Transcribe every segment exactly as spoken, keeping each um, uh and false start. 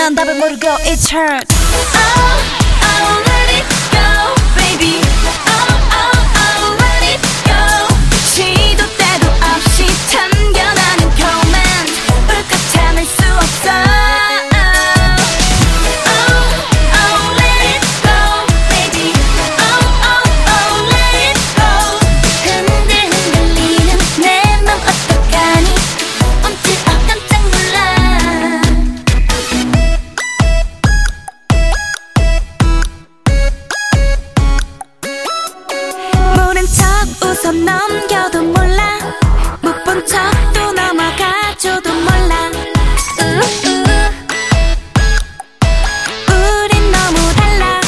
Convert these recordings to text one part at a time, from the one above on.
난 답을 모르고 it's hurt. Oh, oh, let it go, baby. Oh, oh, oh, let it go. 시도 때도 없이 참겨나는 comment. 울컥 참을 수 없어. Oh, oh, let it go, baby. Oh, oh, oh, let it go. 흔들 흔들리는 내 맘 어떡하니? 멈추어 깜짝 놀라. 모른 척 웃어 넘겨도 몰라. 못 본 척도 넘어가줘도 몰라. 우우. 우린 너무 달라.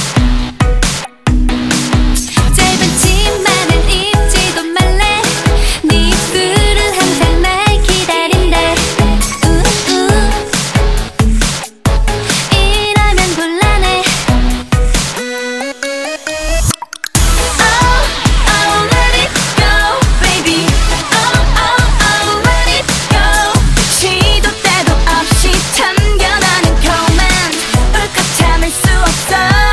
짧은 치마를 입지도 말래. 네 입술은 항상 날 기다린대. 우우. 이러면 곤란해. Oh, oh, let it go, baby. Oh, oh, oh, let it go. 시도 때도 없이 참겨나는 comment. 울컥 참을 수 없어.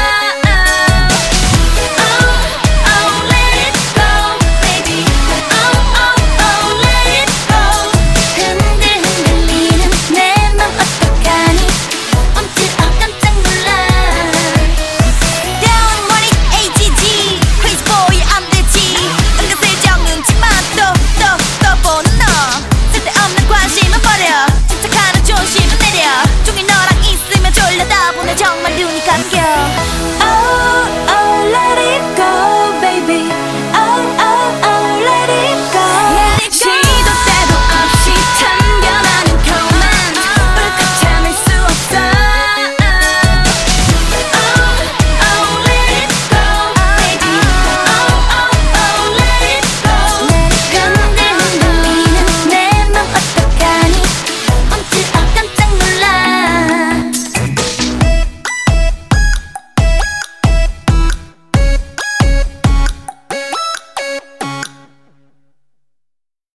Oh, oh, let it go, baby. Oh, oh, oh, let it go. 흔들 흔들리는 내 맘 어떡하니? 멈추어 깜짝 놀라. Don't worry, 에이지지. Crazy boy 안 되지. 은근슬쩍 눈치만 또또또 보는 너. 쓸데없는 관심은 버려. 침착하는 조심은 내려. 종일 너랑 있으면 졸려다 보내 정말 눈이 감겨. Oh, oh, let it